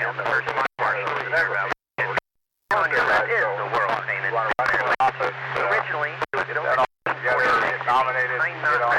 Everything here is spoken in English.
the first flight marshal here. On your left is the world famous. Originally, it was nominated